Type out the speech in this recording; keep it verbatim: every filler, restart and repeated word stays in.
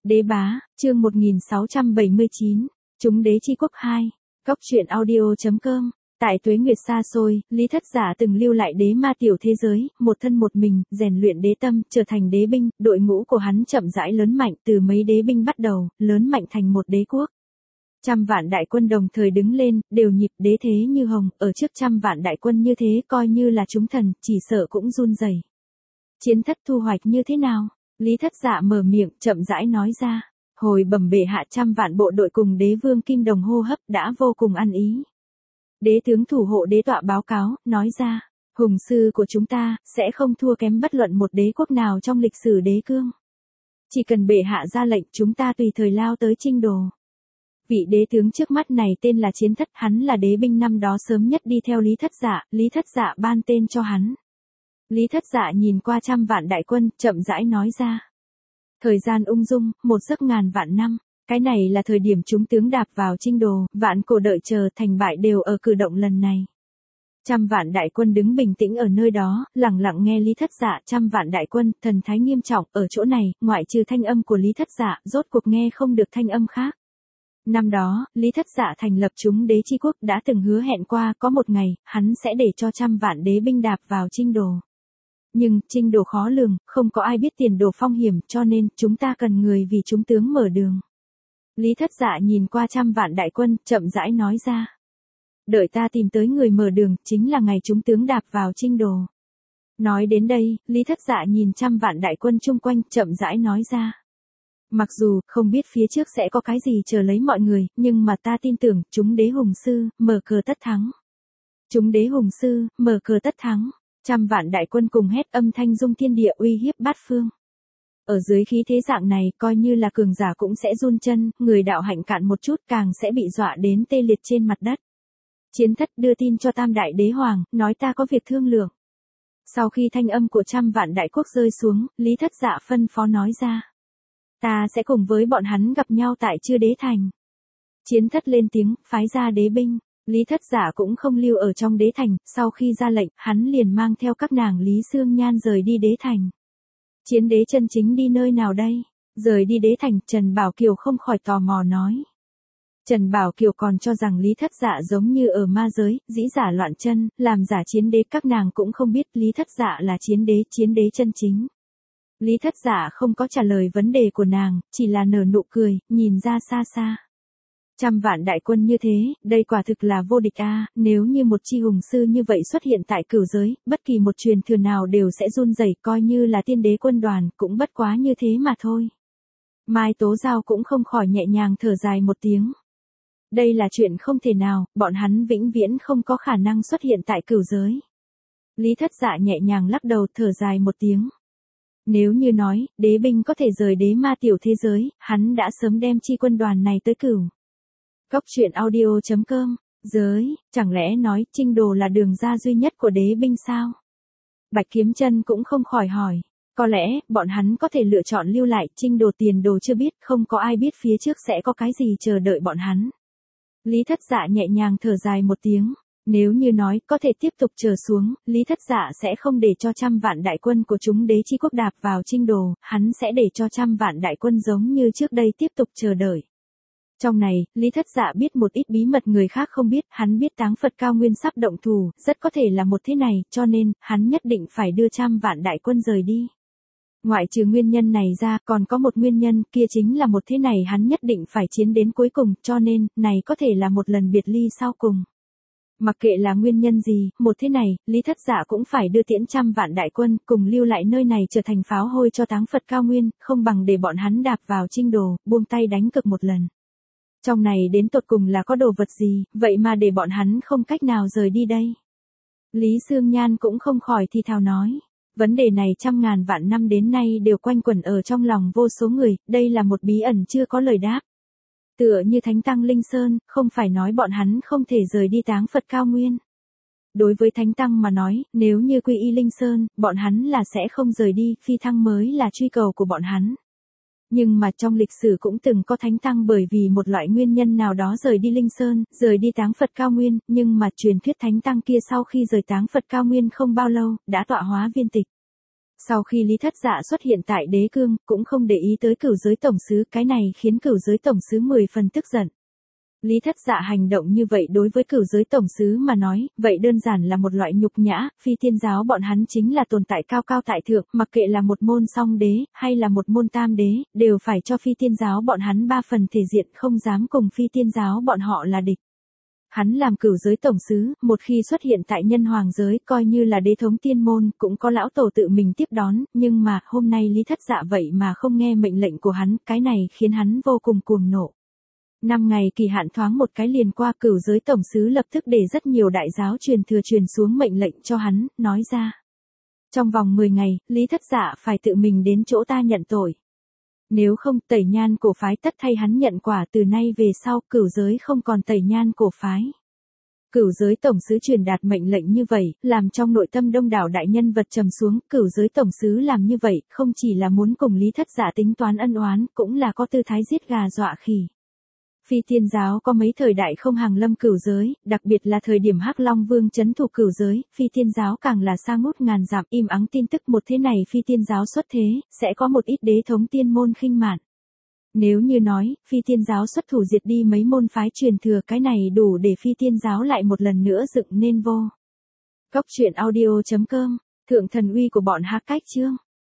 Đế bá, chương một nghìn sáu trăm bảy mươi chín, Chúng đế chi quốc hai, Góc truyện audio.com. Tại tuế nguyệt xa xôi, Lý Thất Giả từng lưu lại đế ma tiểu thế giới, một thân một mình, rèn luyện đế tâm, trở thành đế binh, đội ngũ của hắn chậm rãi lớn mạnh, từ mấy đế binh bắt đầu, lớn mạnh thành một đế quốc. Trăm vạn đại quân đồng thời đứng lên, đều nhịp đế thế như hồng, ở trước trăm vạn đại quân như thế coi như là chúng thần, chỉ sợ cũng run rẩy. Chiến thất thu hoạch như thế nào? Lý Thất Dạ mở miệng, chậm rãi nói ra. Hồi bẩm bệ hạ, trăm vạn bộ đội cùng đế vương kim đồng hô hấp đã vô cùng ăn ý. Đế tướng thủ hộ đế tọa báo cáo, nói ra, hùng sư của chúng ta, sẽ không thua kém bất luận một đế quốc nào trong lịch sử đế cương. Chỉ cần bệ hạ ra lệnh, chúng ta tùy thời lao tới chinh đồ. Vị đế tướng trước mắt này tên là Chiến Thất, hắn là đế binh năm đó sớm nhất đi theo Lý Thất Dạ, Lý Thất Dạ ban tên cho hắn. Lý Thất Dạ nhìn qua trăm vạn đại quân, chậm rãi nói ra. Thời gian ung dung, một giấc ngàn vạn năm, cái này là thời điểm chúng tướng đạp vào chinh đồ, vạn cổ đợi chờ, thành bại đều ở cử động lần này. Trăm vạn đại quân đứng bình tĩnh ở nơi đó, lặng lặng nghe Lý Thất Dạ. Trăm vạn đại quân, thần thái nghiêm trọng, ở chỗ này, ngoại trừ thanh âm của Lý Thất Dạ, rốt cuộc nghe không được thanh âm khác. Năm đó, Lý Thất Dạ thành lập chúng đế chi quốc đã từng hứa hẹn qua, có một ngày, hắn sẽ để cho trăm vạn đế binh đạp vào chinh đồ. Nhưng, chinh đồ khó lường, không có ai biết tiền đồ phong hiểm, cho nên, chúng ta cần người vì chúng tướng mở đường. Lý Thất Dạ nhìn qua trăm vạn đại quân, chậm rãi nói ra. Đợi ta tìm tới người mở đường, chính là ngày chúng tướng đạp vào chinh đồ. Nói đến đây, Lý Thất Dạ nhìn trăm vạn đại quân chung quanh, chậm rãi nói ra. Mặc dù, không biết phía trước sẽ có cái gì chờ lấy mọi người, nhưng mà ta tin tưởng, chúng đế hùng sư, mở cờ tất thắng. Chúng đế hùng sư, mở cờ tất thắng. Trăm vạn đại quân cùng hét, âm thanh rung thiên địa, uy hiếp bát phương. Ở dưới khí thế dạng này, coi như là cường giả cũng sẽ run chân, người đạo hạnh cạn một chút càng sẽ bị dọa đến tê liệt trên mặt đất. Chiến Thất đưa tin cho tam đại đế hoàng, nói ta có việc thương lượng. Sau khi thanh âm của trăm vạn đại quốc rơi xuống, Lý Thất Dạ phân phó nói ra. Ta sẽ cùng với bọn hắn gặp nhau tại Chư Đế Thành. Chiến Thất lên tiếng, phái ra đế binh. Lý Thất Giả cũng không lưu ở trong đế thành, sau khi ra lệnh, hắn liền mang theo các nàng Lý Xương Nhan rời đi đế thành. Chiến đế chân chính đi nơi nào đây? Rời đi đế thành, Trần Bảo Kiều không khỏi tò mò nói. Trần Bảo Kiều còn cho rằng Lý Thất Dạ giống như ở ma giới, dĩ giả loạn chân, làm giả chiến đế, các nàng cũng không biết Lý Thất Dạ là chiến đế, chiến đế chân chính. Lý Thất Dạ không có trả lời vấn đề của nàng, chỉ là nở nụ cười, nhìn ra xa xa. Trăm vạn đại quân như thế, đây quả thực là vô địch a, nếu như một chi hùng sư như vậy xuất hiện tại cửu giới, bất kỳ một truyền thừa nào đều sẽ run rẩy, coi như là tiên đế quân đoàn, cũng bất quá như thế mà thôi. Mai Tố Giao cũng không khỏi nhẹ nhàng thở dài một tiếng. Đây là chuyện không thể nào, bọn hắn vĩnh viễn không có khả năng xuất hiện tại cửu giới. Lý Thất Dạ nhẹ nhàng lắc đầu, thở dài một tiếng. Nếu như nói, đế binh có thể rời đế ma tiểu thế giới, hắn đã sớm đem chi quân đoàn này tới cửu. Góc truyện audio.com, giới, chẳng lẽ nói, chinh đồ là đường ra duy nhất của đế binh sao? Bạch Kiếm Chân cũng không khỏi hỏi, có lẽ, bọn hắn có thể lựa chọn lưu lại, chinh đồ tiền đồ chưa biết, không có ai biết phía trước sẽ có cái gì chờ đợi bọn hắn. Lý Thất Dạ nhẹ nhàng thở dài một tiếng, nếu như nói, có thể tiếp tục chờ xuống, Lý Thất Dạ sẽ không để cho trăm vạn đại quân của chúng đế chi quốc đạp vào chinh đồ, hắn sẽ để cho trăm vạn đại quân giống như trước đây tiếp tục chờ đợi. Trong này, Lý Thất Dạ biết một ít bí mật người khác không biết, hắn biết Táng Phật Cao Nguyên sắp động thủ, rất có thể là một thế này, cho nên, hắn nhất định phải đưa trăm vạn đại quân rời đi. Ngoại trừ nguyên nhân này ra, còn có một nguyên nhân, kia chính là một thế này hắn nhất định phải chiến đến cuối cùng, cho nên, này có thể là một lần biệt ly sau cùng. Mặc kệ là nguyên nhân gì, một thế này, Lý Thất Dạ cũng phải đưa tiễn trăm vạn đại quân, cùng lưu lại nơi này trở thành pháo hôi cho Táng Phật Cao Nguyên, không bằng để bọn hắn đạp vào chinh đồ, buông tay đánh cực một lần. Trong này đến tột cùng là có đồ vật gì, vậy mà để bọn hắn không cách nào rời đi đây. Lý Xương Nhan cũng không khỏi thì thào nói. Vấn đề này trăm ngàn vạn năm đến nay đều quanh quẩn ở trong lòng vô số người, đây là một bí ẩn chưa có lời đáp. Tựa như Thánh Tăng Linh Sơn, không phải nói bọn hắn không thể rời đi Táng Phật Cao Nguyên. Đối với Thánh Tăng mà nói, nếu như quy y Linh Sơn, bọn hắn là sẽ không rời đi, phi thăng mới là truy cầu của bọn hắn. Nhưng mà trong lịch sử cũng từng có Thánh Tăng bởi vì một loại nguyên nhân nào đó rời đi Linh Sơn, rời đi Táng Phật Cao Nguyên, nhưng mà truyền thuyết Thánh Tăng kia sau khi rời Táng Phật Cao Nguyên không bao lâu, đã tọa hóa viên tịch. Sau khi Lý Thất Dạ xuất hiện tại đế cương, cũng không để ý tới cửu giới tổng sứ, cái này khiến cửu giới tổng sứ mười phần tức giận. Lý Thất Dạ hành động như vậy đối với cửu giới tổng sứ mà nói, vậy đơn giản là một loại nhục nhã, phi tiên giáo bọn hắn chính là tồn tại cao cao tại thượng, mặc kệ là một môn song đế, hay là một môn tam đế, đều phải cho phi tiên giáo bọn hắn ba phần thể diện, không dám cùng phi tiên giáo bọn họ là địch. Hắn làm cửu giới tổng sứ, một khi xuất hiện tại nhân hoàng giới, coi như là đế thống tiên môn, cũng có lão tổ tự mình tiếp đón, nhưng mà, hôm nay Lý Thất Dạ vậy mà không nghe mệnh lệnh của hắn, cái này khiến hắn vô cùng cuồng nộ. Năm ngày kỳ hạn thoáng một cái liền qua, cửu giới tổng sứ lập tức để rất nhiều đại giáo truyền thừa truyền xuống mệnh lệnh cho hắn, nói ra. Trong vòng mười ngày, Lý Thất Dạ phải tự mình đến chỗ ta nhận tội. Nếu không, Tẩy Nhan cổ phái tất thay hắn nhận quả, từ nay về sau, cửu giới không còn Tẩy Nhan cổ phái. Cửu giới tổng sứ truyền đạt mệnh lệnh như vậy, làm trong nội tâm đông đảo đại nhân vật trầm xuống, cửu giới tổng sứ làm như vậy, không chỉ là muốn cùng Lý Thất Dạ tính toán ân oán, cũng là có tư thái giết gà dọa khỉ. Phi tiên giáo có mấy thời đại không hàng lâm cửu giới, đặc biệt là thời điểm Hắc Long Vương trấn thủ cửu giới, phi tiên giáo càng là xa ngút ngàn dặm, im ắng tin tức một thế này phi tiên giáo xuất thế, sẽ có một ít đế thống tiên môn khinh mạn. Nếu như nói, phi tiên giáo xuất thủ diệt đi mấy môn phái truyền thừa, cái này đủ để phi tiên giáo lại một lần nữa dựng nên vô. Cốc truyện audio chấm com, thượng thần uy của bọn Hắc Cách Chương.